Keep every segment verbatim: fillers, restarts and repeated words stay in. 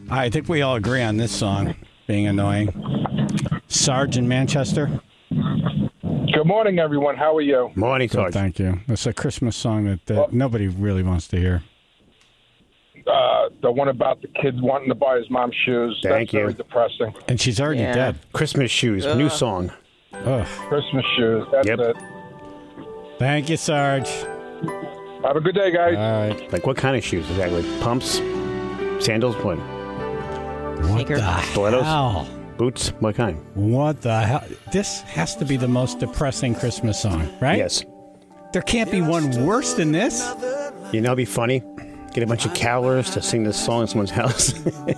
I think we all agree on this song being annoying. Sarge in Manchester. Good morning, everyone. How are you? Morning, Good, Sarge. thank you. It's a Christmas song that, that Well- nobody really wants to hear. Uh, the one about the kid wanting to buy his mom's shoes. Thank That's you. very depressing. And she's already Yeah. dead. Christmas shoes, new song. Ugh. Christmas shoes. That's Yep. it. Thank you, Sarge. Have a good day, guys. All right. Like what kind of shoes exactly? Pumps, sandals, what? What Sneaker. the Stilettos? hell? Boots, what kind? What the hell? This has to be the most depressing Christmas song, right? Yes. There can't be one worse than this. You know, it'd be funny. Get a bunch of carolers to sing this song in someone's house.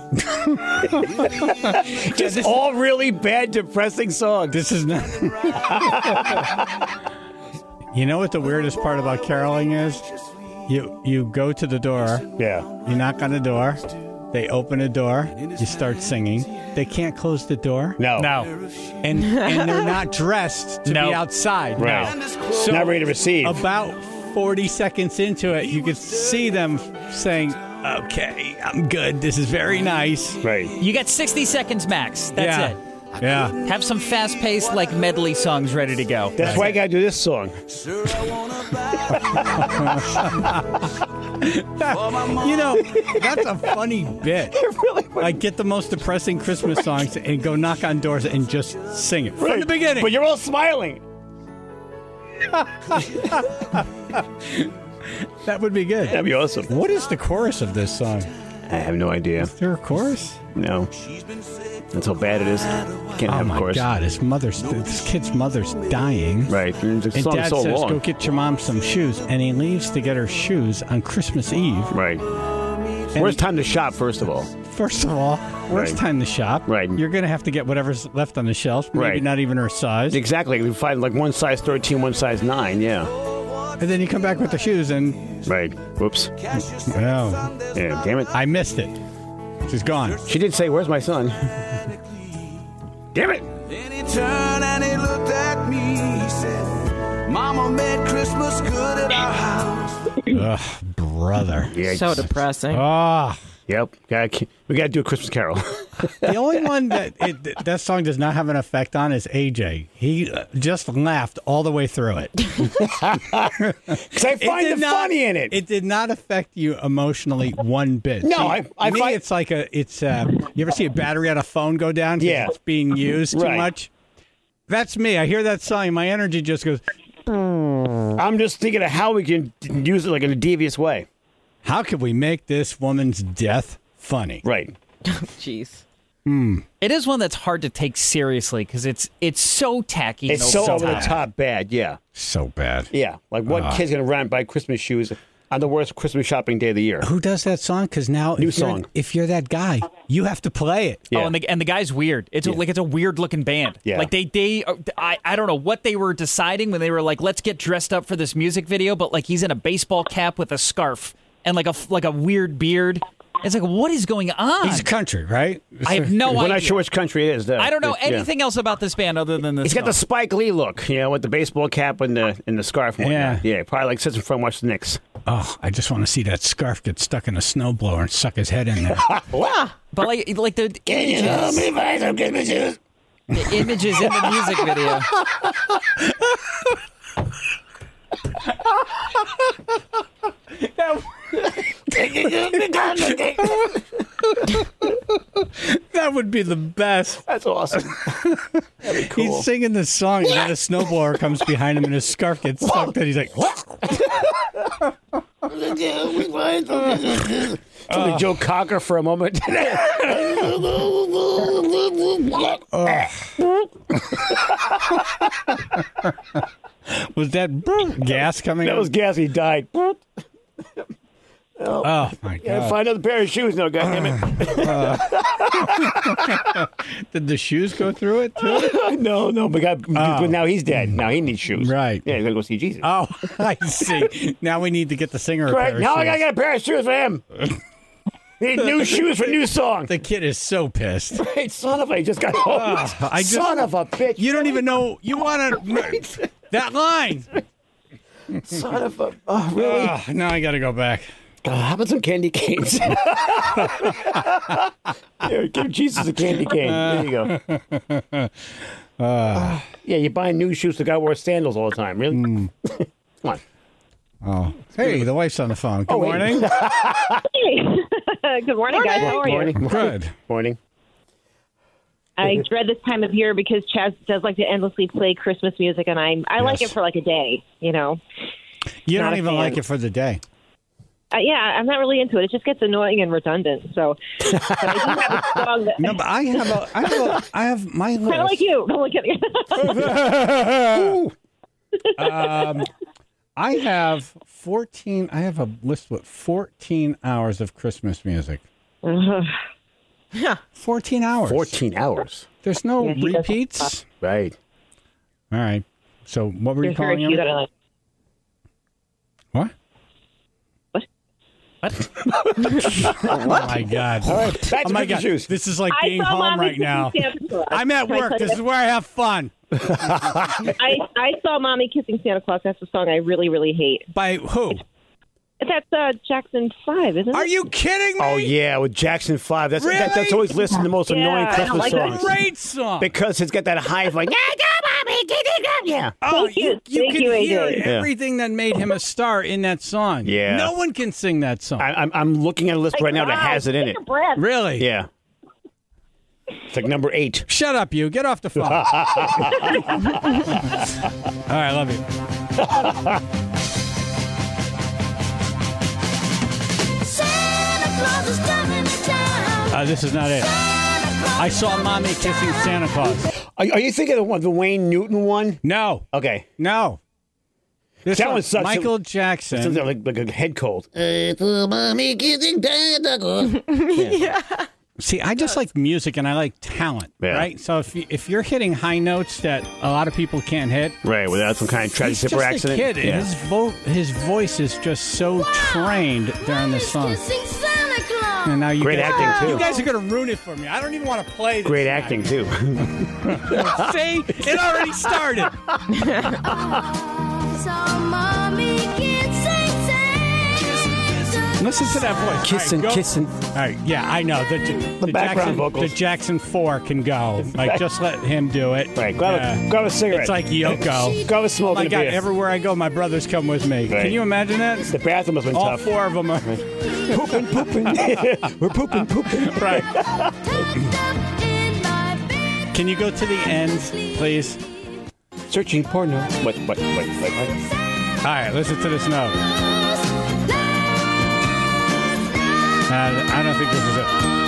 Just this- all really bad, depressing songs. This is not. You know what the weirdest part about caroling is? You you go to the door, Yeah. you knock on the door, they open a door, you start singing. They can't close the door. No. No. And and they're not dressed to No. be outside. Right. So Not ready to receive. about forty seconds into it, you could see them saying, "Okay, I'm good. This is very nice." Right. You got sixty seconds max. That's yeah. it. Yeah. Have some fast-paced, like, medley songs ready to go. That's why I got to do this song. You know, that's a funny bit. Like, get the most depressing Christmas songs and go knock on doors and just sing it from the beginning. But you're all smiling. That would be good. That'd be awesome. What is the chorus of this song? I have no idea. Is there a chorus? No. That's how bad it is. Can't Oh have a my chorus. God! His mother's this kid's mother's dying. Right. And the And song's Dad so says, long. "Go get your mom some shoes," and he leaves to get her shoes on Christmas Eve. Right. Where's time to shop, first of all? First of all, worst Right. time to shop. Right. You're going to have to get whatever's left on the shelf. Maybe Right. not even her size. Exactly. You find like one size thirteen, one size nine. Yeah. And then you come back with the shoes, and Right. Whoops. oh, Yeah. Damn it. I missed it. She's gone. She did say, "Where's my son?" Damn it. Then he turned and he looked at me. He said, Mama made Christmas good at our house. Ugh, brother. Yeah. So depressing. Ah. Yep. Gotta, we got to do a Christmas Carol. The only one that it, that song does not have an effect on is A J. He uh, just laughed all the way through it. Because I find did the not- funny in it. It did not affect you emotionally one bit. No, See, I- I me, find- it's like a it's. Uh, you ever see a battery on a phone go down? 'cause Yeah. it's being used too Right. much. That's me. I hear that song, my energy just goes. I'm just thinking of how we can use it like in a devious way. How could we make this woman's death funny? Right. Jeez. It is one that's hard to take seriously because it's it's so tacky. It's and so over over the top. top bad. Yeah. So bad. Yeah. Like what Ah. kid's going to run and buy Christmas shoes on the worst Christmas shopping day of the year? Who does that song? Because now, New if you're, song. if you're that guy, you have to play it. Yeah. Oh, and the and the guy's weird. It's a, like it's a weird looking band. Yeah. Like they they I I don't know what they were deciding when they were like, let's get dressed up for this music video, but like he's in a baseball cap with a scarf and like a like a weird beard. It's like, what is going on? He's country, right? I have no We're idea. not sure which country it is. Though. I don't know It's- yeah. anything else about this band other than this. He's got the song. Spike Lee look, you know, with the baseball cap and the and the scarf. And Yeah. whatnot. Yeah. Probably like sits in front, watch the Knicks. Oh, I just want to see that scarf get stuck in a snowblower and suck his head in there. Wow. But like like the Can you help me buy some Christmas shoes? the images in the music video. That would be the best. That's awesome. That'd be cool. He's singing this song, and then a snowblower comes behind him, and his scarf gets stuck. And he's like, Something Joe Cocker for a moment. "Was that gas coming?" That out? was gas. He died. Oh my Yeah, god! find another pair of shoes now, goddammit. Did the shoes go through it too? no, no, but, God, but now he's dead. Now he needs shoes. Right. Yeah, he's gonna go see Jesus. Oh, I see. Now we need to get the singer a right. pair of Now I shoes. gotta get a pair of shoes for him. Need new shoes for new song. The kid is so pissed. Right, son of a, he just got home. Oh, I just- son of a bitch. You don't even know. You want to that line. Son of a. Oh, really? Oh, now I got to go back. Uh, how about some candy canes? Here, give Jesus a candy cane. There you go. Uh, yeah, you buy new shoes. The guy wears sandals all the time. Really? Mm. Come on. Oh, hey, the wife's on the phone. Good oh, morning. Hey. Good morning, guys. How are you? Morning. Good. Morning. I dread this time of year because Chaz does like to endlessly play Christmas music, and I I Yes. like it for like a day, you know. You Not don't a even fan. like it for the day. Uh, yeah, I'm not really into it. It just gets annoying and redundant. So, but I do have a song that No, but I have a, I have, a, I have my list. kind of like you. No, I'm kidding. um, I have fourteen. I have a list with fourteen hours of Christmas music. Yeah. Fourteen hours. fourteen hours. There's no Yeah, he does- repeats. Right. All right. So what were you There's very calling few them? that I like. What? What? Oh my God! All right. Back Oh to my Cookie God! Shoes. This is like I being saw home Mommy right now. kissing Santa Claus. I'm at Can I work. tell This you is where I have fun. I, I saw Mommy Kissing Santa Claus. That's a song I really, really hate. By who? That's uh, Jackson five, isn't it? Are you kidding me? Oh, yeah, with Jackson five. That's that, that's Really? always listed the most Yeah, annoying I don't Christmas like that. songs. Great song. Because it's got that high of like, yeah, go, mommy, get it, go. Yeah. Oh, Thank you. you, you Thank can you, A J. hear Yeah. everything that made him a star in that song. Yeah. No one can sing that song. I, I'm, I'm looking at a list right now that Wow, has it in take it. a breath. Really? Yeah. It's like number eight. Shut up, you. Get off the phone. All right, I love you. Uh, this is not it. I saw Mommy kissing Santa Claus. Are, are you thinking of the, one, the Wayne Newton one? No. Okay. No. This That one, one sucks. Michael It's Jackson. like, like a head cold. See, I just like music and I like talent, Yeah. right? So if you, if you're hitting high notes that a lot of people can't hit, Right, without some kind of tragic he's zipper just accident. a kid. and Yeah. His vo- his voice is just so trained during this song. And now you Great guys, acting, too. You guys are going to ruin it for me. I don't even want to play this. Great tonight. acting, too. See? It already started. Listen to that voice. Kissing, All right, go. kissing. All right, yeah, I know. The, the, the background Jackson, vocals. The Jackson four can go. Like, just let him do it. Right, grab, Yeah. a, grab a cigarette. It's like Yoko. Go with Oh smoking my a God! beer. Everywhere I go, my brothers come with me. Right. Can you imagine that? The bathroom has been All tough. four of them are Pooping, pooping. We're pooping, pooping. right. Can you go to the end, please? Searching porno. What, what, what, what, what? All right, listen to this note. Uh, I don't think this is it.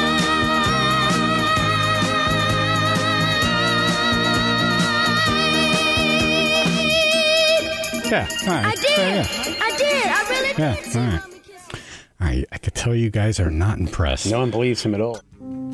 Yeah, all right. I did. There you go. I did. I really Yeah, did. all right. All right, I could tell you guys are not impressed. No one believes him at all.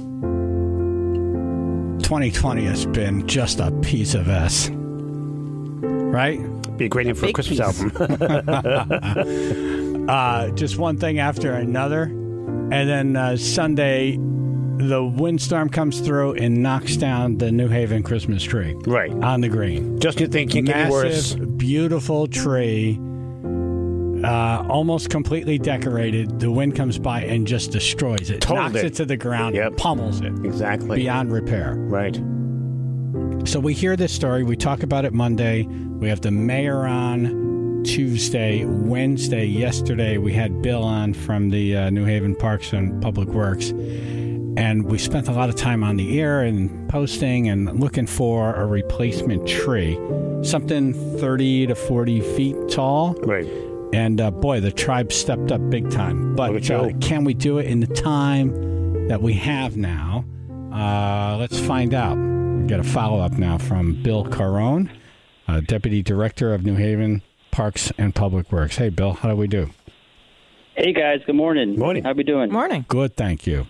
twenty twenty has been just a piece of S. Right? Be a great name for Big a Christmas piece. album. Uh, just one thing after another. And then uh, Sunday, the windstorm comes through and knocks down the New Haven Christmas tree. Right. On the green. Just you think can't get any worse. Massive, beautiful tree. Uh, almost completely decorated. The wind comes by and just destroys it. Totaled knocks it. it to the ground. Yep. Pummels it. Exactly. Beyond repair. Right. So we hear this story. We talk about it Monday. We have the mayor on Tuesday. Wednesday, yesterday, we had Bill on from the uh, New Haven Parks and Public Works. And we spent a lot of time on the air and posting and looking for a replacement tree. Something thirty to forty feet tall. Right. And uh, boy, the tribe stepped up big time. Look But at uh, you. can we do it in the time that we have now? Uh, let's find out. We get a follow up now from Bill Carone, uh, Deputy Director of New Haven Parks and Public Works. Hey, Bill, how do we do? Hey guys, good morning. Morning. How we doing? Morning. Good, thank you.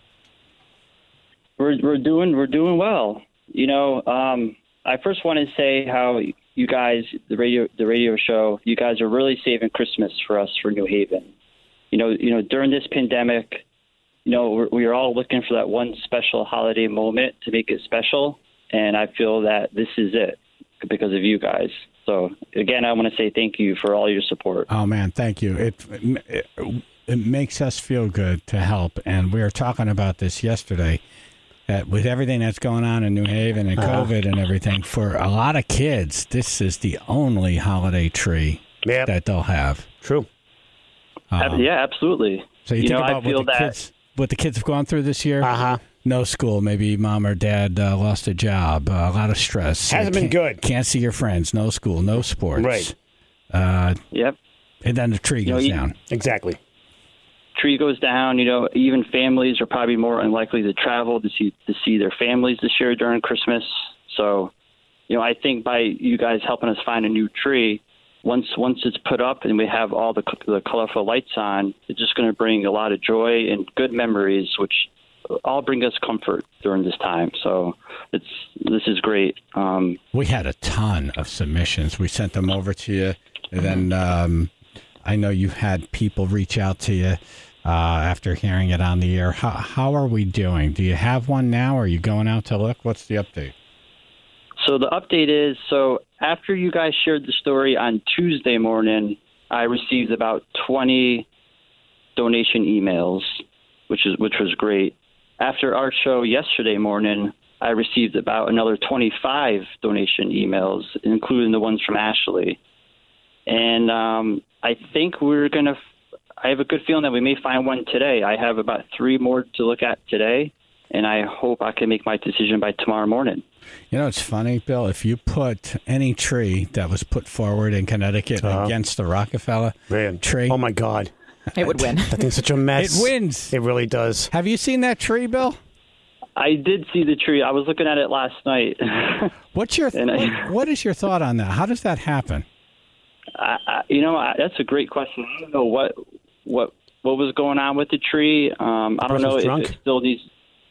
We're we're doing we're doing well. You know, um, I first want to say how you guys, the radio the radio show, you guys are really saving Christmas for us for New Haven. You know, you know during this pandemic, you know we're, we are all looking for that one special holiday moment to make it special, and I feel that this is it because of you guys. So again, I want to say thank you for all your support. Oh man, thank you. It, it it makes us feel good to help. And we were talking about this yesterday. That with everything that's going on in New Haven and Uh-huh. COVID and everything, for a lot of kids, this is the only holiday tree Yep. that they'll have. True. Um, yeah, absolutely. So you, You think know, I about feel what the that- kids, what the kids have gone through this year. Uh huh. No school, maybe mom or dad uh, lost a job, uh, a lot of stress. Hasn't You been can't- good. Can't see your friends. No school, no sports. Right. Uh, Yep. and then the tree You know, goes you- down. Exactly. Tree goes down, you know, even families are probably more unlikely to travel to see to see their families this year during Christmas. So, you know, I think by you guys helping us find a new tree, once once it's put up and we have all the the colorful lights on, it's just going to bring a lot of joy and good memories, which all bring us comfort during this time. So, it's this is great. Um, We had a ton of submissions. We sent them over to you, and then um, I know you had people reach out to you uh, after hearing it on the air. How, how are we doing? Do you have one now? Are you going out to look? What's the update? So the update is, so after you guys shared the story on Tuesday morning, I received about twenty donation emails, which is which was great. After our show yesterday morning, I received about another twenty-five donation emails, including the ones from Ashley. And um, I think we're going to, I have a good feeling that we may find one today. I have about three more to look at today, and I hope I can make my decision by tomorrow morning. You know, it's funny, Bill. If you put any tree that was put forward in Connecticut Uh-huh. against the Rockefeller Man. tree, Oh, my God. It would win. That thing's such a mess. it wins. It really does. Have you seen that tree, Bill? I did see the tree. I was looking at it last night. What's your th- And I- what, what is your thought on that? How does that happen? I, I, you know, I, that's a great question. I don't know what what what was going on with the tree. Um, I don't Person know was if drunk? it still needs.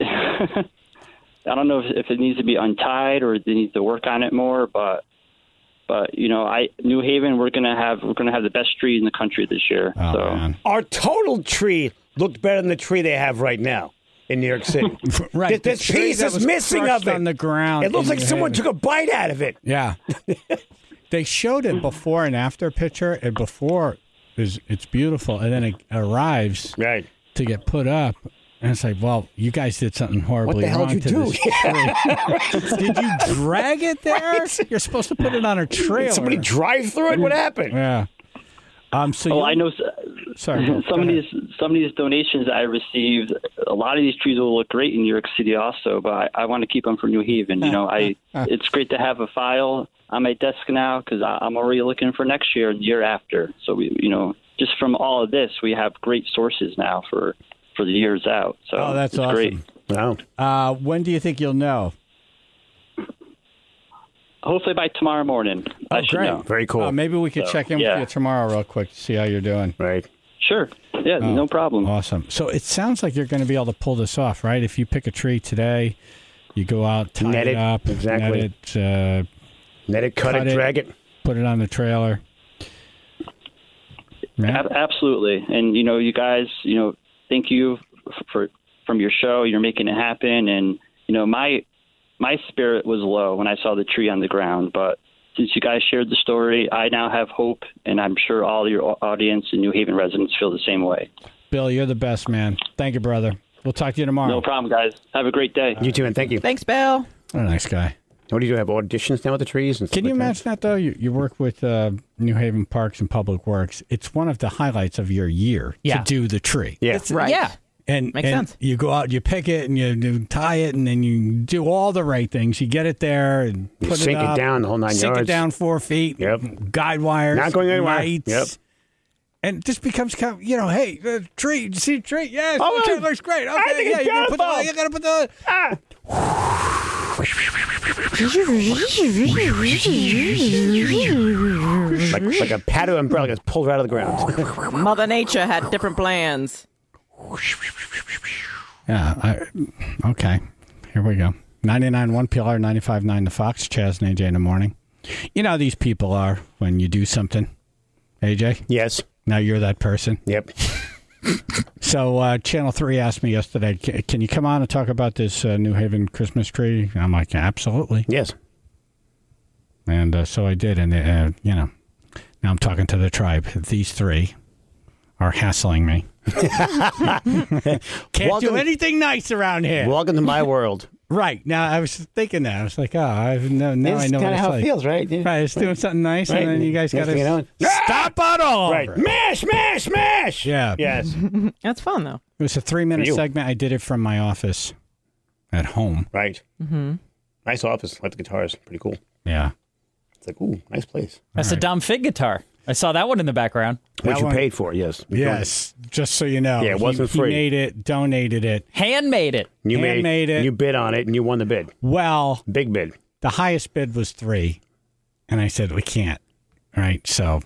I don't know if, if it needs to be untied or they need to work on it more. But but you know, I New Haven, we're gonna have we're gonna have the best tree in the country this year. Oh, so man. Our total tree looked better than the tree they have right now in New York City. Right. This, the tree piece that is was missing crushed of it. on the ground. It looks in like New someone Haven. took a bite out of it. Yeah. They showed it before and after picture, and before is it's beautiful, and then it arrives Right. to get put up, and it's like, well, you guys did something horribly What the hell wrong did to you this do? tree. Did you drag it there? You're supposed to put it on a trailer. Did somebody drive through it? What happened? Yeah. Um. So well, you- I know. Sorry. Bill, Some go of ahead. these some of these donations that I received, a lot of these trees will look great in New York City also, but I, I want to keep them for New Haven. You know, I it's great to have a file on my desk now because I'm already looking for next year and the year after. So we, you know, just from all of this, we have great sources now for for the years out. So Oh, that's it's awesome. great. Wow. Uh, when do you think you'll know? Hopefully by tomorrow morning. I Oh, should great. know. Very cool. Uh, maybe we could So, check in yeah. with you tomorrow real quick to see how you're doing. Right. Sure. Yeah, Oh, no problem. Awesome. So it sounds like you're going to be able to pull this off, right? If you pick a tree today, you go out, tie Net it, it, up, exactly. net it, uh, Net it, cut, Cut it, it. drag it. put it on the trailer. Yeah. Ab- Absolutely. And, you know, you guys, you know, thank you f- for from your show. You're making it happen. And, you know, my my spirit was low when I saw the tree on the ground. But since you guys shared the story, I now have hope. And I'm sure all your audience and New Haven residents feel the same way. Bill, you're the best, man. Thank you, brother. We'll talk to you tomorrow. No problem, guys. Have a great day. You too, and thank you. Thanks, Bill. What a nice guy. What do you do? Have auditions now with the trees? And stuff Can you like that? imagine that, though? You, you work with uh, New Haven Parks and Public Works. It's one of the highlights of your year Yeah. to do the tree. Yeah. It's, right. Yeah. And, Makes and sense. you go out, you pick it, and you, you tie it, and then you do all the right things. You get it there and You put sink it it up, down the whole nine sink yards. it down four feet. Yep. Guide wires. Not going anywhere. Lights. Yep. And it just becomes kind of, you know, hey, the tree, did you see the tree? Yes, Oh, the tree looks great. Okay, I think yeah, it's you gotta put the, beautiful. you gotta put the. Like, like a paddle umbrella gets pulled right out of the ground. Mother Nature had different plans. Yeah, I, okay. Here we go. ninety-nine point one P L R, ninety-five point nine The Fox, Chaz and A J in the morning. You know how these people are when you do something, A J? Yes. Now you're that person. Yep. So uh, Channel three asked me yesterday, "Can- can you come on and talk about this uh, New Haven Christmas tree?" And I'm like, absolutely. Yes. And uh, so I did. And, uh, you know, now I'm talking to the tribe. These three are hassling me. Can't Welcome- do anything nice around here. Welcome to my world. Right. Now, I was thinking that. I was like, oh, I've no, now That's I know what kind of it's how like. it feels, right? Yeah. Right, it's doing something nice, Right. and then you guys got Next thing you know, to stop on all Right. over it. Mash, mash, mash. Yeah. Yes. That's fun, though. It was a three-minute For you. segment. I did it from my office at home. Right. Mm-hmm. Nice office. Like the guitars. Pretty cool. Yeah. It's like, ooh, nice place. That's a Dom Fig guitar. I saw that one in the background. What That you one- paid for, yes. We Yes. Just so you know. Yeah, it wasn't he, free. He made it, donated it. Handmade it. You made, Handmade it. You bid on it, and you won the bid. Well, Big bid. the highest bid was three. And I said, we can't. Right. So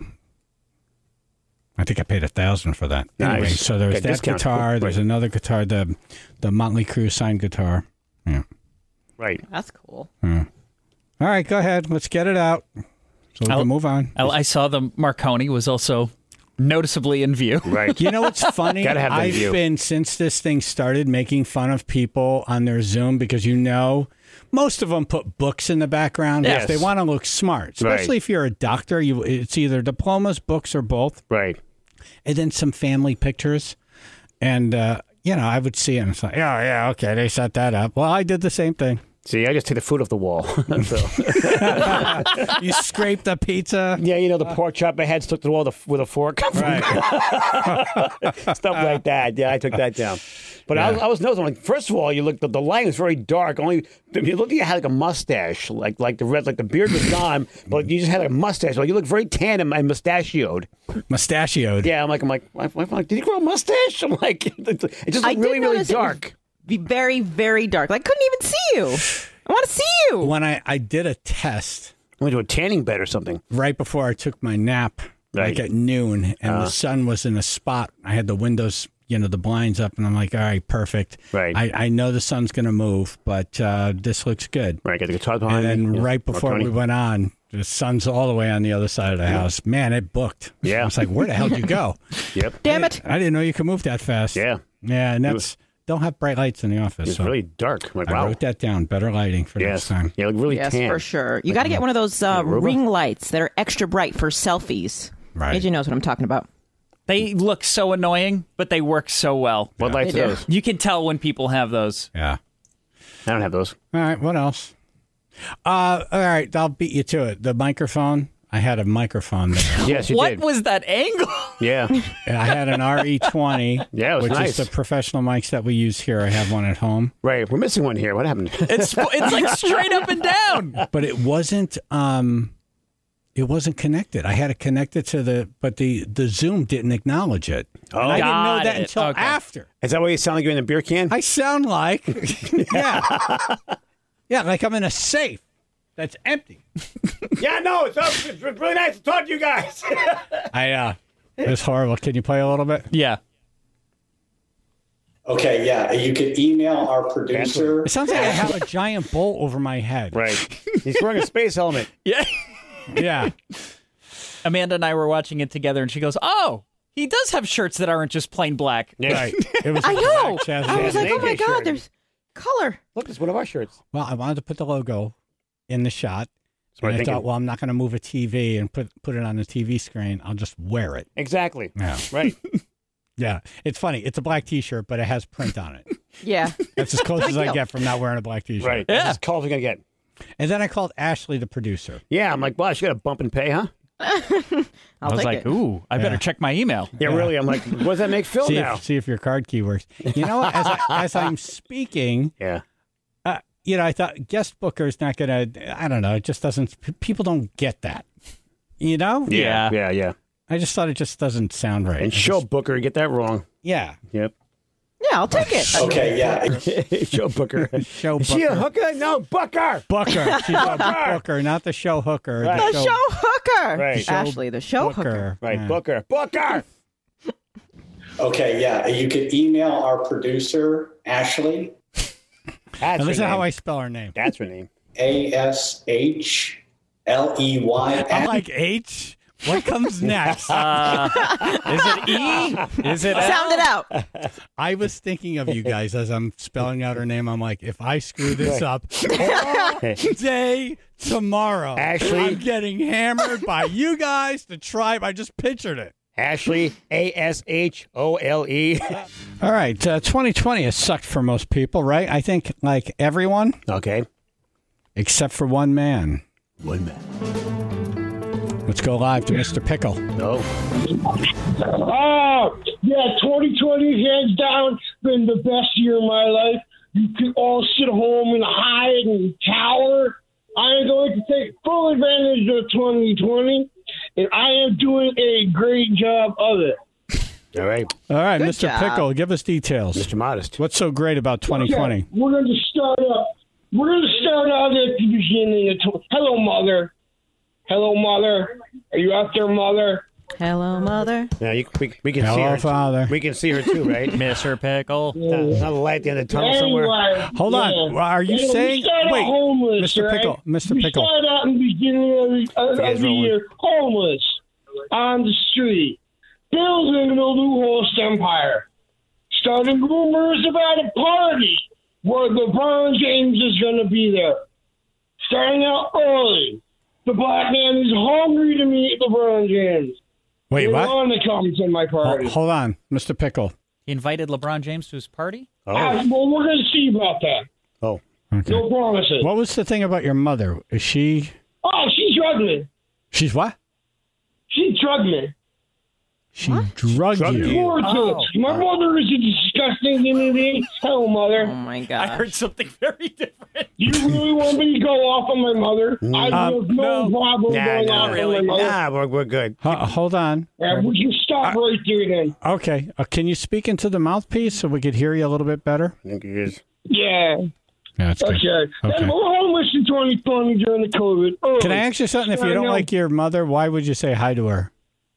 I think I paid a thousand for that. Nice. Anyway, so there was Got that discount. guitar. There's Right. another guitar, the the Motley Crue signed guitar. Yeah. Right. That's cool. All right, go ahead. Let's get it out. So we I'll- can move on. I, I saw the Marconi was also noticeably in view. Right. You know what's funny? Gotta have that I've view. been, since this thing started, making fun of people on their Zoom because you know most of them put books in the background because Yes. they want to look smart. Especially Right. if you're a doctor, you it's either diplomas, books, or both. Right. And then some family pictures. And, uh, you know, I would see it and it's like, oh, yeah, okay, they set that up. Well, I did the same thing. See, I just take the food off the wall. So, You scrape the pizza. yeah, you know, the pork chop I had stuck to the wall with a, with a fork. Right. Stuff like that. Yeah, I took that down. But I, was, I was noticing, like, first of all, you look, the, the line was very dark. Only you looked like you had like a mustache, like like the red, like the beard was gone, but you just had like a mustache. Like you look very tan and, and mustachioed. Mustachioed. Yeah, I'm like, I'm like, I'm like, did he grow a mustache? I'm like, it just I looked did really, really notice it was dark. Be very, very dark. Like, couldn't even see you. I want to see you. When I, I did a test I went to a tanning bed or something. right before I took my nap, Right. like at noon, and Uh. the sun was in a spot. I had the windows, you know, the blinds up, and I'm like, all right, perfect. Right. I, I know the sun's going to move, but uh, this looks good. Right, got the guitar And behind then me. Yeah. right before Marconi. we went on, the sun's all the way on the other side of the house. Man, it booked. Yeah. I was like, where the hell did you go? Yep. Damn it. I didn't know you could move that fast. Yeah. Yeah, and It that's, don't have bright lights in the office. It's so really dark. I'm like, I wow. wrote that down. Better lighting for next Yes. time. Yeah, look really Yes, tan. for sure. You got to get one of those uh, Aruba? ring lights that are extra bright for selfies. Right. A J knows what I'm talking about. They look so annoying, but they work so well. What lights They are do. those? You can tell when people have those. Yeah. I don't have those. All right, what else? Uh, all right, I'll beat you to it. The microphone. I had a microphone there. Yes, you What did. was that angle? Yeah. And I had an R E twenty, Yeah, it was which nice. is the professional mics that we use here. I have one at home, Right. We're missing one here. What happened? It's it's like straight up and down. but it wasn't. Um, it wasn't connected. I had it connected to the, but the the Zoom didn't acknowledge it. Oh. And I didn't know Got that it. until Okay. after. Is that why you sound like you're in a beer can? I sound like, yeah, yeah, like I'm in a safe that's empty. yeah, no, it's, it's really nice to talk to you guys. I uh, it's horrible. Can you play a little bit? Yeah. Okay, yeah, you can email our producer. It sounds like I have a giant bowl over my head. right. He's wearing a space helmet. Yeah. Yeah. Amanda and I were watching it together, and she goes, "Oh, he does have shirts that aren't just plain black." Yeah. Right. It was I know. Chaz- I was Yeah, like, oh my Navy shirt. God, there's color. Look, it's one of our shirts. Well, I wanted to put the logo in the shot. Smart and I thinking. thought, well, I'm not going to move a T V and put put it on the T V screen. I'll just wear it. Exactly. Yeah. Right. Yeah. It's funny. It's a black T-shirt, but it has print on it. Yeah. That's as close as I get from not wearing a black T-shirt. Right. Yeah. That's as close as we're going to get. And then I called Ashley, the producer. Yeah, I'm like, wow, she got a bump and pay, huh? I'll I was take like, it. "Ooh, I better Yeah. check my email." Yeah, really. I'm like, what does that make Phil See now? if, see if your card key works. You know, as, I, as I'm speaking, Yeah. uh, you know, I thought guest booker's not going to, I don't know, it just doesn't, p- people don't get that. You know? Yeah. Yeah, yeah. I just thought it just doesn't sound right. And I show just- Booker, get that wrong. Yeah. Yep. Yeah, I'll take it. Okay, yeah. show Booker. Show Is she a Booker. hooker? No, Booker. Booker. She's a Booker, not the show hooker. Right. The show hooker. Right. Show Ashley, the show hooker. Booker. Right, Yeah. Booker. Booker. Okay, yeah, you can email our producer, Ashley, That's And her listen name. how I spell her name. That's her name. A S H L E Y. I'm like, H? What comes next? Uh, is it E? Is it L? Sound it out. I was thinking of you guys as I'm spelling out her name. I'm like, if I screw this up all day tomorrow, Ashley- I'm getting hammered by you guys, the tribe. I just pictured it. Ashley, A S H O L E. All right, uh, twenty twenty has sucked for most people, right? I think like everyone. Okay. Except for one man. One man. Let's go live to Mister Pickle. No. Oh, yeah, twenty twenty, hands down, been the best year of my life. You can all sit home and hide and cower. I am going to take full advantage of twenty twenty, and I am doing a great job of it. All right. All right, Good Mister job. Pickle, give us details. Mister Modest. What's so great about twenty twenty? Okay, we're going to start up. We're going to start out at the beginning of tw- Hello, Mother. Hello, Mother. Are you out there, Mother? Hello, Mother. Yeah, you, we, we can Hello, see her. Father. We can see her too, right? Mister Pickle. Not, not a light at the end of the tunnel somewhere. Anyway, Hold on. yeah. Are you Yeah, we saying- start out wait, homeless, Mister right? Pickle, Mister we Pickle. start out in the beginning of the, of, Yeah, of the rolling. year, homeless, on the street, building a low-host empire, starting rumors about a party where LeBron James is going to be there. Starting out early, the black man is hungry to meet LeBron James. Wait, They what? want to come to my party. Ho- hold on, Mister Pickle. He invited LeBron James to his party? Oh. Uh, well, we're going to see about that. Oh. Okay. No promises. What was the thing about your mother? Is she? Oh, she drugged me. She's what? She drugged me. She drugged Drugged you. you. Poor Oh. kid. My mother is a disgusting human being. Hell, Oh mother. my God. I heard something very different. You really want me to go off on my mother? I Um, have no, no. problem Nah, going nah, off really. on my mother. Nah, we're, we're good. Ho- hold on. Yeah, would you stop right there then? Okay. Uh, can you speak into the mouthpiece so we could hear you a little bit better? I think it is. Yeah. Yeah, that's good. Okay. Okay. And we're homeless in twenty twenty during the COVID. Early. Can I ask you something? If you I don't know. like your mother, why would you say hi to her?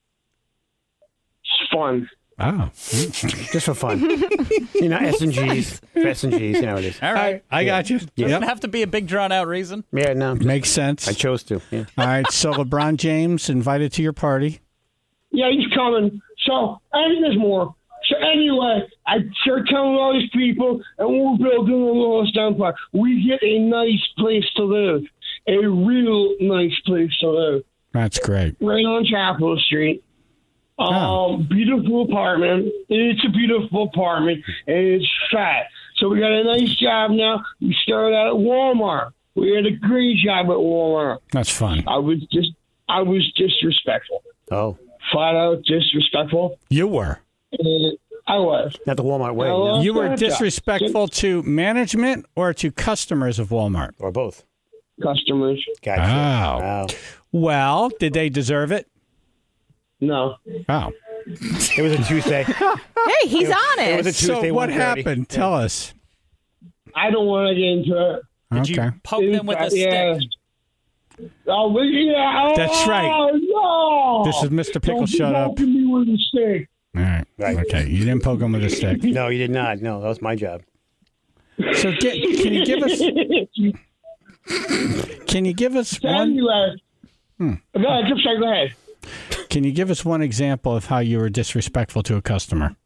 It's fun. Oh. Just for fun. You know, S and G's. S and G's, you know how it is. All right. I got you. Doesn't Yep. have to be a big drawn out reason. Yeah, no. Makes sense. I chose to. Yeah. All right. So LeBron James invited to your party. Yeah, he's coming. So, and there's more. So anyway, I start telling all these people, and we're building a little empire. We get a nice place to live, a real nice place to live, That's great. right on Chapel Street. Um, Oh. beautiful apartment. It's a beautiful apartment, and it's fat. So we got a nice job now. We started out at Walmart. We had a great job at Walmart. That's fun. I was just, I was disrespectful, Oh. flat out disrespectful. You were. And I was. Not the Walmart way. Hello? no. You were Gotcha. disrespectful to management or to customers of Walmart? Or both. Customers. Gotcha. Oh. Wow. Well, did they deserve it? No. Oh. It was a Tuesday. Hey, he's It was a honest. Tuesday. So what one thirty. happened? Tell us. I don't want to get into it. Did Okay. you poke them with a Yeah. stick? Oh, but yeah. Oh, That's right. No. This is Mister Pickle Don't shut up. poking me with a stick. All right. Right. Okay. You didn't poke him with a stick. No, you did not. No, that was my job. So get, can you give us can you give us one Anyway. Hmm. Go ahead. Just say, go ahead. can you give us one example of how you were disrespectful to a customer?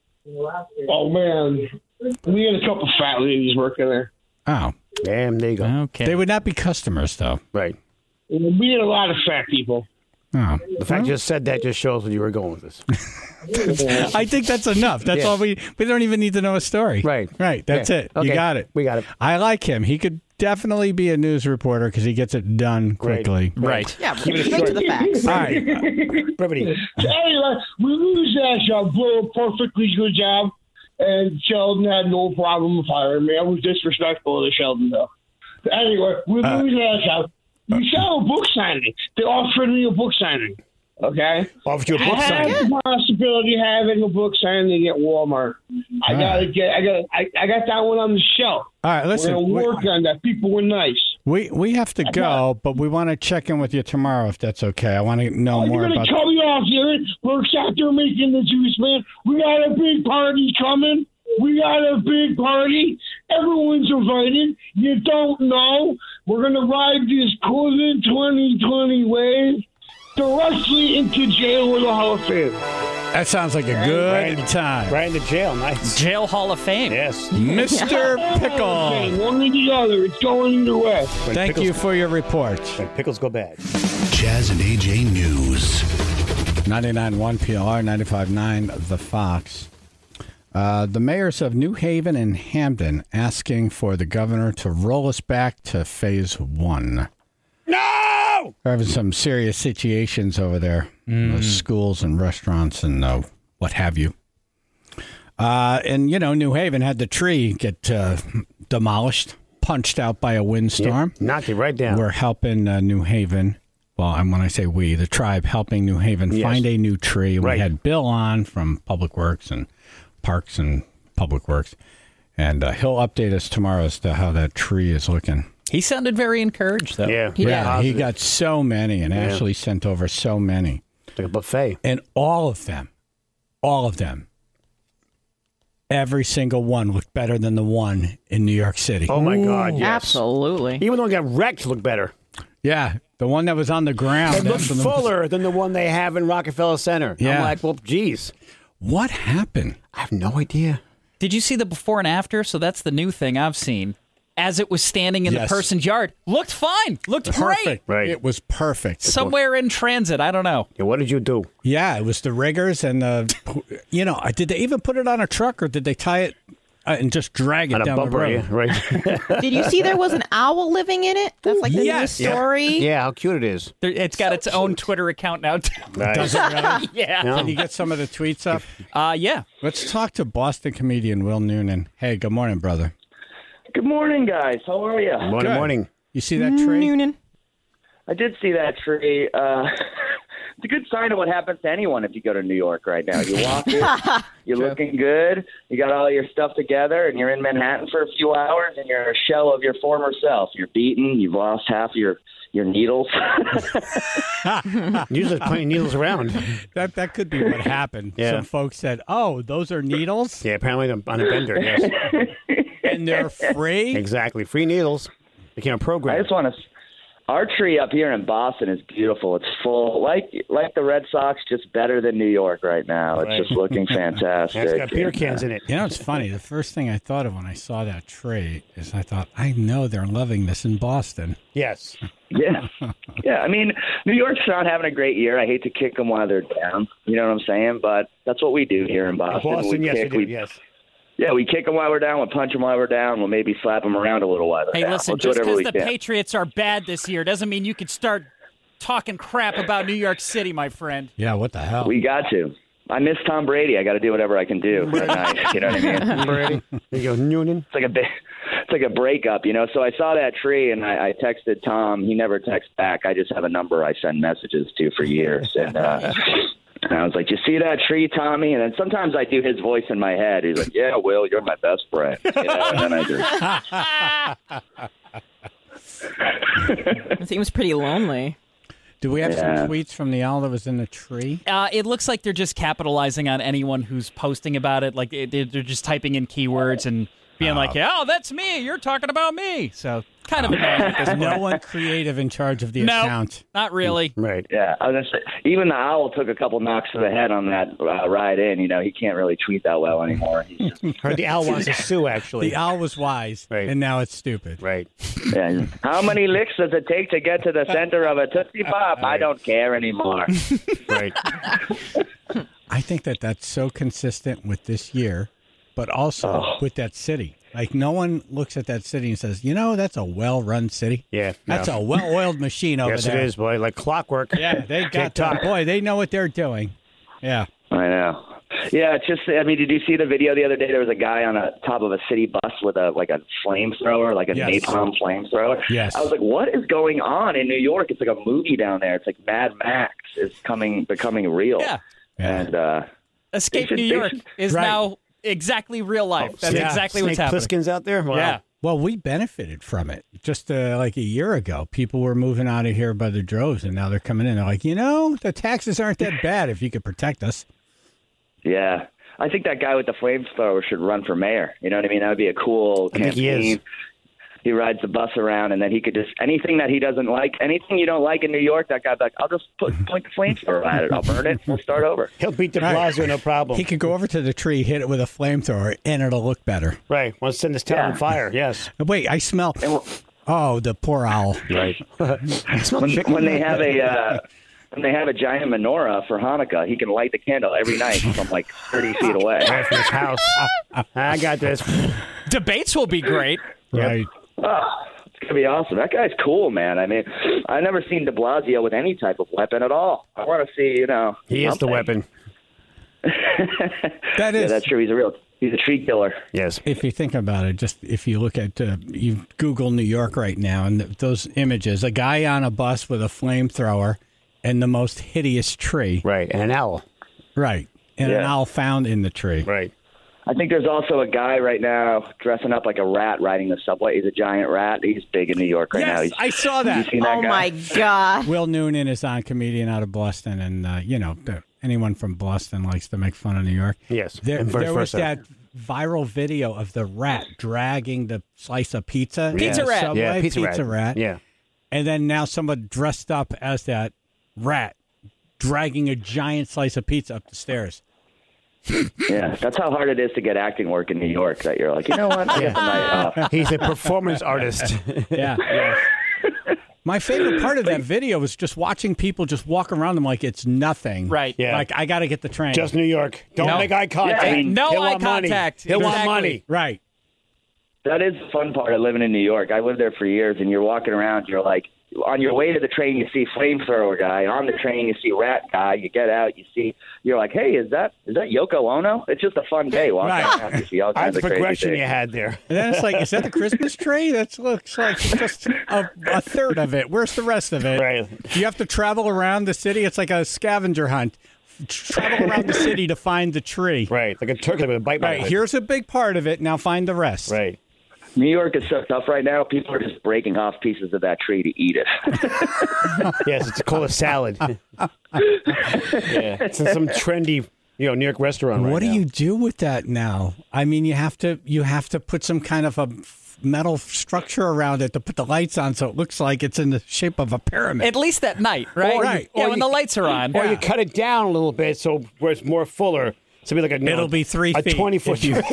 Oh, man. We had a couple fat ladies working there. Oh. Damn, there you go. Okay. They would not be customers though. Right. We had a lot of fat people. Oh. The fact you just said that just shows where you were going with this. I think that's enough. That's Yeah. all we we don't even need to know a story. Right. Right. That's Yeah. it. Okay. You got it. We got it. I like him. He could definitely be a news reporter because he gets it done Great. quickly. Right. Yeah, Keep it straight short. to the facts. All right. Brevity. So anyway, we lose that job. Blew a perfectly good job. And Sheldon had no problem firing me. I was disrespectful to Sheldon, though. Anyway, we Uh, lose that job. We sell a book signing. They offered me a book signing. Okay? Offered you a book I signing. have the possibility of having a book signing at Walmart. I All gotta right. get. I got. I, I got that one on the shelf. All right. Listen. We're we- gonna work on that. People were nice. We we have to go, but we want to check in with you tomorrow if that's okay. I want to know Oh, more you're gonna about. cut me off here. We're out there making the juice, man. We got a big party coming. We got a big party. Everyone's invited. You don't know. We're gonna ride this COVID twenty twenty wave directly into jail or the Hall of Fame. That sounds like a good Right. time. Right into jail. Nice. Jail Hall of Fame. Yes. Mister Okay, Pickle. one or the other. It's going either way. When Thank pickles, you for your report. When pickles go bad. Chaz and A J News. ninety-nine point one P L R, ninety-five point nine The Fox. Uh, the mayors of New Haven and Hamden asking for the governor to roll us back to phase one. No! They're having some serious situations over there. Mm. With schools and restaurants and uh, what have you. Uh, and, you know, New Haven had the tree get uh, demolished, punched out by a windstorm. Yep. Knocked it right down. We're helping uh, New Haven. Well, and when I say we, the tribe helping New Haven Yes. find a new tree. Right. We had Bill on from Public Works and Parks and Public Works. And uh, he'll update us tomorrow as to how that tree is looking. He sounded very encouraged, though. Yeah. He Yeah, did. he got so many, and Yeah. Ashley sent over so many. Like a buffet. And all of them, all of them, every single one looked better than the one in New York City. Oh, my God, yes. Absolutely. Even the one that got wrecked looked better. Yeah, the one that was on the ground. It looked that's the- fuller than the one they have in Rockefeller Center. Yeah. I'm like, well, geez. What happened? I have no idea. Did you see the before and after? So that's the new thing I've seen. As it was standing in Yes. the person's yard, looked fine, looked Perfect. great. Right. It was perfect. Somewhere in transit, I don't know. Yeah, what did you do? Yeah, it was the riggers and the, you know, did they even put it on a truck or did they tie it uh, and just drag it On a down bumper, the road? yeah, right? Did you see there was an owl living in it? That's like the Yes. new story. Yeah, how cute it is. There- It's got its own Twitter account now. too. Nice. Does it really? yeah. Can you get some of the tweets up? Uh, yeah. Let's talk to Boston comedian Will Noonan. Hey, good morning, brother. Good morning, guys. How are you? Morning, Good. morning. You see that tree? Noonan. I did see that tree. Uh, it's a good sign of what happens to anyone if you go to New York right now. You walk in, you're looking good, you got all your stuff together, and you're in Manhattan for a few hours, and you're a shell of your former self. You're beaten. You've lost half your your needles. Usually there's plenty of needles around. That that could be what happened. Yeah. Some folks said, "Oh, those are needles, Yeah, apparently on a bender, yes. and they're free." Exactly. Free needles. Became a I program. just want to. Our tree up here in Boston is beautiful. It's full, like like the Red Sox, just better than New York right now. It's Right. just looking fantastic. It's got beer And, uh, cans in it. You know, it's funny. The first thing I thought of when I saw that tree is I thought, I know they're loving this in Boston. Yes. Yeah. Yeah. I mean, New York's not having a great year. I hate to kick them while they're down. You know what I'm saying? But that's what we do here in Boston. Boston, we yes, kick, we we, do, yes. Yeah, we kick them while we're down. We'll punch them while we're down. We'll maybe slap them around a little while they're Hey, down. listen, We'll do just whatever because we the can. Patriots are bad this year doesn't mean you could start talking crap about New York City, my friend. Yeah, what the hell? We got to. I miss Tom Brady. I got to do whatever I can do. That night, you know what I mean? Brady. There you go, Noonan. It's like a big, it's like a breakup, you know. So I saw that tree and I, I texted Tom. He never texts back. I just have a number I send messages to for years, and, uh, and I was like, "You see that tree, Tommy?" And then sometimes I do his voice in my head. He's like, "Yeah, Will, you're my best friend." You know, and then I just. It seems pretty lonely. Do we have Yeah. some tweets from the owl that was in the tree? Uh, it looks like they're just capitalizing on anyone who's posting about it. Like it, they're they're just typing in keywords and being like, "Oh, that's me. You're talking about me." So kind of annoying at this point. No one creative in charge of the No. account. Not really. Right. Yeah, I was gonna say, even the owl took a couple knocks to the head on that uh, ride in. You know, he can't really tweet that well anymore. He's just, Heard the owl wants to sue, actually. The owl was wise, Right. and now it's stupid. Right. yeah. How many licks does it take to get to the center of a Tootsie Pop? I don't care anymore. Right. I think that that's so consistent with this year, but also Oh. with that city. Like, no one looks at that city and says, you know, that's a well-run city. Yeah. That's no. a well-oiled machine over Yes, there. it is, boy. Like clockwork. Yeah, they got TikTok. that. Boy, they know what they're doing. Yeah. I know. Yeah, it's just. I mean, did you see the video the other day? There was a guy on a top of a city bus with a like a flamethrower, like a Yes. napalm flamethrower. Yes. I was like, what is going on in New York? It's like a movie down there. It's like Mad Max is coming, becoming real. Yeah. Yeah. And uh, Escape They should- New they York should- is Right. now exactly real life. That's Yeah. exactly Snake what's happening. Plissken's out there? Wow. Yeah. Well, we benefited from it. Just uh, like a year ago, people were moving out of here by the droves, and now they're coming in. They're like, you know, the taxes aren't that bad if you could protect us. yeah, I think that guy with the flamethrower should run for mayor. You know what I mean? That would be a cool I think he campaign. is. He rides the bus around, and then he could just anything that he doesn't like, anything you don't like in New York. That guy's like, I'll just put point the flamethrower at it. I'll burn it. We'll start over. He'll beat de Right. Blasio, no problem. He could go over to the tree, hit it with a flamethrower, and it'll look better. Right. Want to send this town Yeah. on fire. Yes. Wait, I smell. And Oh, the poor owl. Right. I smell when, chicken. when they have a uh, and they have a giant menorah for Hanukkah. He can light the candle every night from like thirty feet away. Right from his house. I got this. Debates will be great. Right. Oh, it's gonna be awesome. That guy's cool, man. I mean, I've never seen De Blasio with any type of weapon at all. I want to see, you know. He is the weapon. That is. Yeah, that's true. He's a real. He's a tree killer. Yes. If you think about it, just if you look at, uh, you Google New York right now, and th- those images, a guy on a bus with a flamethrower and the most hideous tree. Right, and an owl. Right, and Yeah. an owl found in the tree. Right. I think there's also a guy right now dressing up like a rat riding the subway. He's a giant rat. He's big in New York right yes, now. He's, I saw that. You seen that Oh guy? my God. Will Noonan is on, comedian out of Boston, and, uh, you know, the, anyone from Boston likes to make fun of New York. Yes, There, and vice there was versa. that viral video of the rat dragging the slice of pizza. Pizza in the rat. Subway, Yeah, pizza, pizza rat. rat. Yeah. And then now someone dressed up as that rat dragging a giant slice of pizza up the stairs. Yeah, that's how hard it is to get acting work in New York. That you're like, you know what? I got the night off. He's a performance artist. Yeah. yeah. My favorite part of that video was just watching people just walk around them like it's nothing. Right. Yeah. Like, I got to get the train. Just New York. Don't No. make eye contact. Yeah, I mean, no He'll eye want money. contact. He'll want Exactly. money. Right. That is the fun part of living in New York. I lived there for years, and you're walking around. You're like, on your way to the train, you see flamethrower guy. On the train, you see rat guy. You get out, you see. You're like, hey, is that is that Yoko Ono? It's just a fun day walking Right. around. You see all kinds That's of crazy progression things. you had there. And then it's like, is that the Christmas tree? That looks like just a, a third of it. Where's the rest of it? Right. Do you have to travel around the city? It's like a scavenger hunt. Travel around the city to find the tree. Right, like a turkey with a bite Right. mark. Here's a big part of it. Now find the rest. Right. New York is so tough right now. People are just breaking off pieces of that tree to eat it. Yes, it's called a salad. Yeah, it's in some trendy, you know, New York restaurant. Right What do now. you do with that now? I mean, you have to you have to put some kind of a metal structure around it to put the lights on, so it looks like it's in the shape of a pyramid. At least at night, right? Or- right. Yeah, Or when you- the lights are on. Or you cut it down a little bit so where it's more fuller. So it'll be like a, It'll be three a feet twenty foot if you- tree.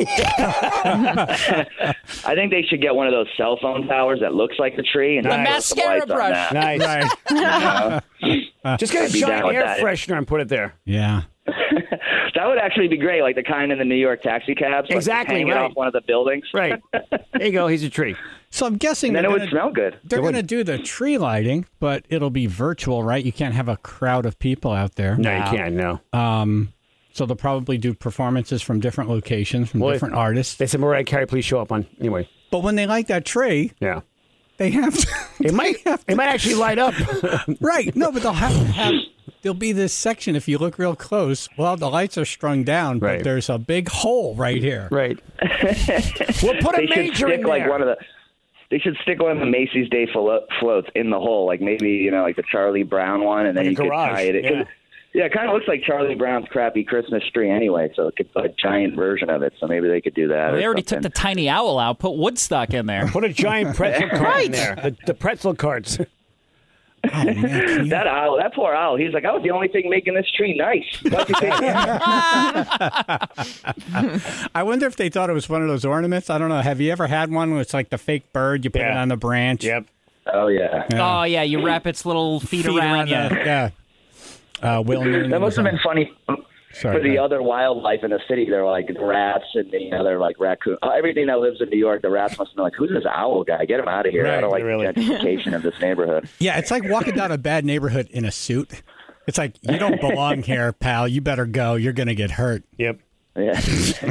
I think they should get one of those cell phone towers that looks like the tree and The just put mascara some lights on brush. that. Nice. You know? Just get a I'd be down giant with air that. freshener and put it there. Yeah. That would actually be great, like the kind in the New York taxi cabs. Like Exactly, hang it right. off one of the buildings. Right. There you go. He's a tree. So I'm guessing And then they're it would gonna- smell good. They're It would. going to do the tree lighting, but it'll be virtual, right? You can't have a crowd of people out there. No, you can't. No. Um, so they'll probably do performances from different locations, from Well, different artists. They said Mariah Carey, please show up on. Anyway. But when they light that tree, Yeah. they have to. It might. It might actually light up. Right. No, but they'll have to have. There'll be this section, if you look real close, well, the lights are strung down, Right. but there's a big hole right here. Right. We'll put a They should major stick in like there. one of the. They should stick one of the Macy's Day flo- floats in the hole, like maybe you know, like the Charlie Brown one, and then Like a you could garage, tie it. yeah. Yeah, it kind of looks like Charlie Brown's crappy Christmas tree anyway, so it could put a giant version of it. So maybe they could do that. They or already something. took the tiny owl out, put Woodstock in there. Put a giant pretzel cart in Right. there. The, the pretzel carts. Oh, man. Can you- That owl, that poor owl. He's like, I was the only thing making this tree nice. Why'd you take it? I wonder if they thought it was one of those ornaments. I don't know. Have you ever had one where it's like the fake bird? You put it Yeah. on the branch. Yep. Oh yeah. Oh, yeah, you wrap its little feet, Feet around, you. the- yeah. Uh, Will Noonan That must was have on- been funny Sorry, for the go ahead. other wildlife in the city. They're like the rats and the other like raccoon. uh, Everything that lives in New York, the rats must have been like, who's this owl guy? Get him out of here. I Right, don't like really. the gentrification of this neighborhood. Yeah, it's like walking down a bad neighborhood in a suit. It's like, you don't belong here, pal. You better go. You're going to get hurt. Yep. Yeah.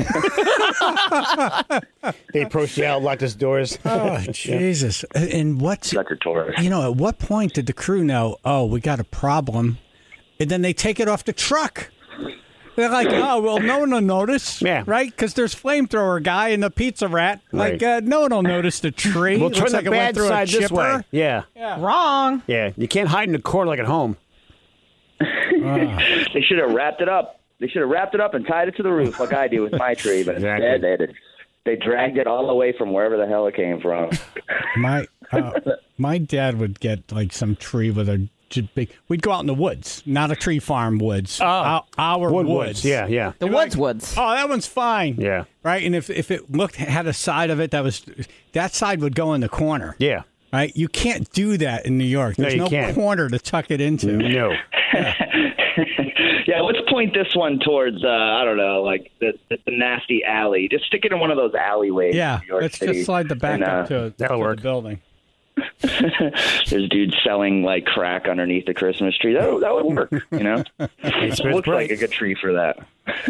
They approached the owl, locked his doors. Oh, Jesus. And what, Such a tourist. you know, at what point did the crew know, oh, we got a problem? And then they take it off the truck. They're like, oh, well, no one will notice. Yeah. Right? Because there's flamethrower guy and the pizza rat. Like, Right. uh, no one will notice the tree. We'll Looks turn like the it went bad through a side this chipper. way. Yeah. Wrong. Yeah. You can't hide in the corner like at home. They should have wrapped it up. They should have wrapped it up and tied it to the roof like I do with my tree. But Exactly. instead, they, had to, they dragged it all the way from wherever the hell it came from. My uh, my dad would get like some tree with a j- big. We'd go out in the woods, not a tree farm woods. Oh, our, our Wood woods. woods. Yeah, yeah. The You're woods, like, woods. Oh, that one's fine. Yeah. Right, and if if it looked had a side of it that was that side would go in the corner. Yeah. Right, you can't do that in New York. No, There's you no can't. corner to tuck it into. No. Yeah, let's point this one towards, uh, I don't know, like the, the, the nasty alley. Just stick it in one of those alleyways. Yeah, in New York let's City. just slide the back and, uh, up to, that'll to work. the building. There's dudes selling like crack underneath the Christmas tree. That, that would work, you know? It looks like a good tree for that.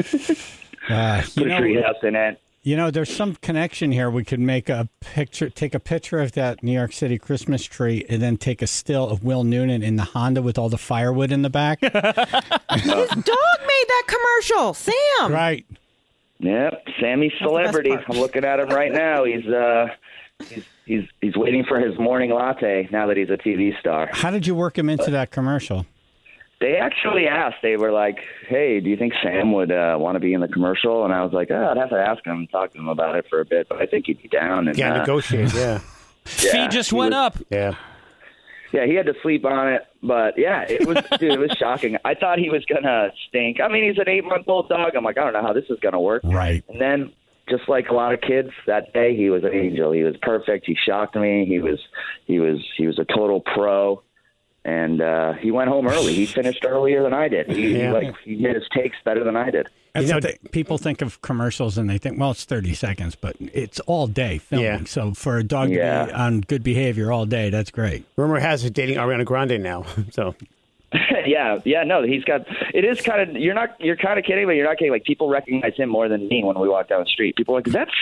Uh, you Put a know, tree house in it. You know, there's some connection here. We could make a picture, take a picture of that New York City Christmas tree, and then take a still of Will Noonan in the Honda with all the firewood in the back. His dog made that commercial, Sam. Right. Yep, Sammy's celebrity. I'm looking at him right now. He's uh, he's he's he's waiting for his morning latte now that he's a T V star. How did you work him into that commercial? They actually asked. They were like, "Hey, do you think Sam would uh, want to be in the commercial?" And I was like, oh, "I'd have to ask him and talk to him about it for a bit, but I think he'd be down." And, Yeah, uh, negotiate, yeah. yeah, Fee just he went was- up. Yeah. Yeah, he had to sleep on it, but yeah, it was dude, it was shocking. I thought he was gonna stink. I mean, he's an eight-month-old dog. I'm like, I don't know how this is gonna work. Right. And then, just like a lot of kids that day, he was an angel. He was perfect. He shocked me. He was, he was, he was a total pro. And uh, he went home early. He finished earlier than I did. He, Yeah. he like he did his takes better than I did. That's the thing. People think of commercials and they think, well, it's thirty seconds, but it's all day filming. Yeah. So for a dog to Yeah. be on good behavior all day, that's great. Rumor has it dating Ariana Grande now. So yeah, yeah, no, he's got. It is kind of. You're not. You're kind of kidding, but you're not kidding. Like people recognize him more than me when we walk down the street. People are like, "Is that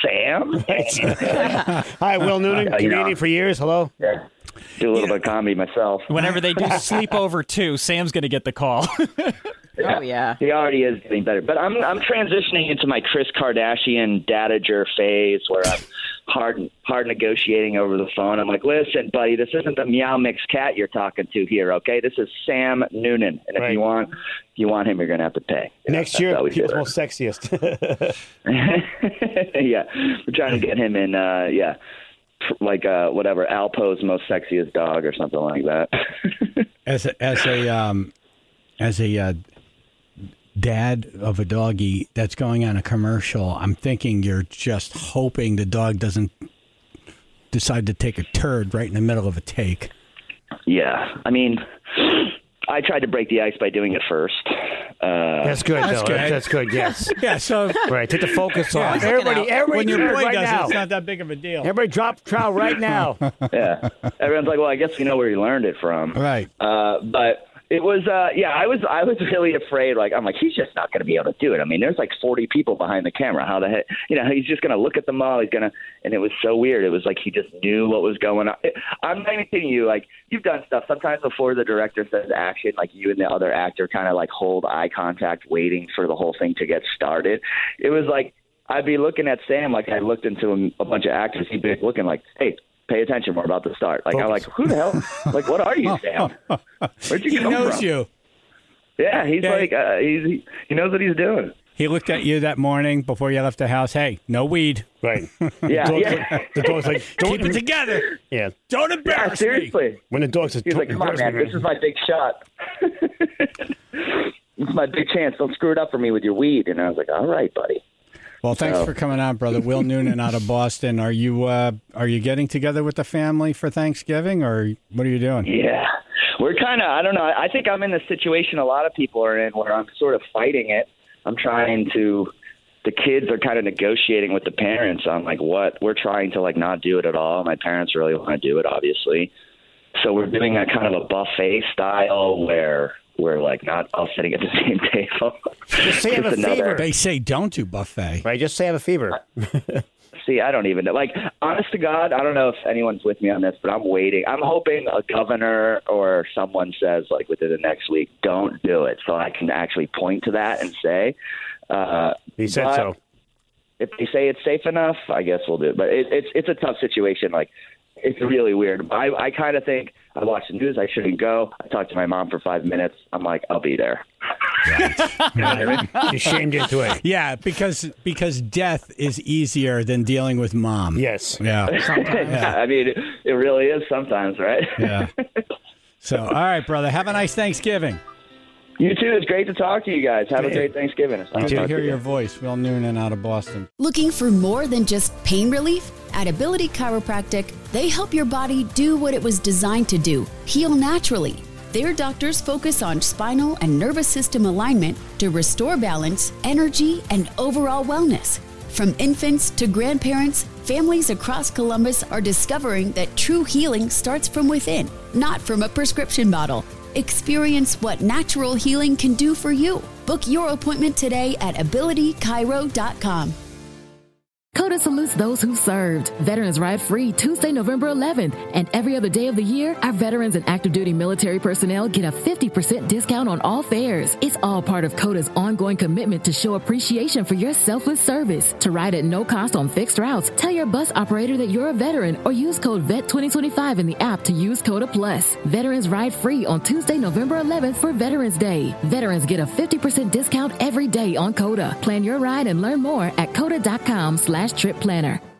Sam?" Hi, Will Noonan, Uh, you comedian know. for years. Hello. Yeah. Do a little bit of comedy myself. Whenever they do sleepover two, Sam's going to get the call. Oh yeah. He already is getting better. But I'm I'm transitioning into my Kris Kardashian dadager phase where I'm hard hard negotiating over the phone. I'm like, listen, buddy, this isn't the Meow Mix cat you're talking to here, okay? This is Sam Noonan. And if Right. you want if you want him, you're gonna have to pay. Next That's year, how we do people's it. most sexiest. Yeah. We're trying to get him in uh yeah. Like uh whatever, Alpo's most sexiest dog or something like that. As a, as a um, as a uh, dad of a doggy that's going on a commercial, I'm thinking you're just hoping the dog doesn't decide to take a turd right in the middle of a take. Yeah. I mean, I tried to break the ice by doing it first. Uh, That's good, That's though. good. That's, that's good, yes. Yeah, so Right, take the focus Yeah, off. look Everybody, it out. everybody, when your turn boy right does now. it, it's not that big of a deal. Everybody drop trow right now. yeah. Everyone's like, well, I guess we know where you learned it from. Right. Uh, but it was, uh, yeah, I was, I was really afraid. Like, I'm like, he's just not going to be able to do it. I mean, there's like forty people behind the camera. How the heck, you know, he's just going to look at them all. He's going to, and it was so weird. It was like he just knew what was going on. I'm not even kidding you. Like, you've done stuff sometimes before the director says action, like you and the other actor kind of like hold eye contact, waiting for the whole thing to get started. It was like, I'd be looking at Sam like I looked into a, a bunch of actors. He'd be looking like, hey, pay attention, we're about to start. Like, I'm like, who the hell? Like, what are you, Sam? Where'd you He come knows from? you. Yeah, he's Yeah. like, uh, he's, he, he knows what he's doing. He looked at you that morning before you left the house. Hey, no weed. Right. Yeah, the dog's yeah. Like, the dog's like, don't Keep it together. Yeah. Don't Yeah, embarrass me. seriously. When the dog says, He's don't like, come on, embarrass man, me, this is my big shot. This is my big chance. Don't screw it up for me with your weed. And I was like, all right, buddy. Well, thanks So- for coming on, brother. Will Noonan out of Boston. Are you uh, are you getting together with the family for Thanksgiving, or what are you doing? Yeah. We're kind of, I don't know. I think I'm in the situation a lot of people are in where I'm sort of fighting it. I'm trying to, the kids are kind of negotiating with the parents on like what, we're trying to like not do it at all. My parents really want to do it, obviously. So we're doing a kind of a buffet style where we're like not all sitting at the same table. Just say I have a Just another- fever. They say don't do buffet. Right, just say I have a fever. See, I don't even know. Like, honest to God, I don't know if anyone's with me on this, but I'm waiting. I'm hoping a governor or someone says, like, within the next week, don't do it, so I can actually point to that and say. Uh, He said but so. If they say it's safe enough, I guess we'll do it. But it, it's it's a tough situation. Like, it's really weird. I, I kind of think I watch the news. I shouldn't go. I talked to my mom for five minutes. I'm like, I'll be there. You know what I mean? You shamed into it. Yeah, because because death is easier than dealing with mom. Yes. Yeah. Yeah, I mean, it, it really is sometimes, right? Yeah. So, all right, brother. Have a nice Thanksgiving. You too. It's great to talk to you guys. Have a great Thanksgiving. It's nice Good to to talk hear to you. your voice. Will Noonan out of Boston. Looking for more than just pain relief? At Ability Chiropractic, they help your body do what it was designed to do, heal naturally. Their doctors focus on spinal and nervous system alignment to restore balance, energy, and overall wellness. From infants to grandparents, families across Columbus are discovering that true healing starts from within, not from a prescription bottle. Experience what natural healing can do for you. Book your appointment today at ability chiro dot com. CODA salutes those who served. Veterans Ride Free Tuesday, November eleventh. And every other day of the year, our veterans and active duty military personnel get a fifty percent discount on all fares. It's all part of CODA's ongoing commitment to show appreciation for your selfless service. To ride at no cost on fixed routes, tell your bus operator that you're a veteran or use code V E T twenty twenty-five in the app to use CODA Plus. Veterans Ride Free on Tuesday, November eleventh for Veterans Day. Veterans get a fifty percent discount every day on CODA. Plan your ride and learn more at coda dot com slash trip planner.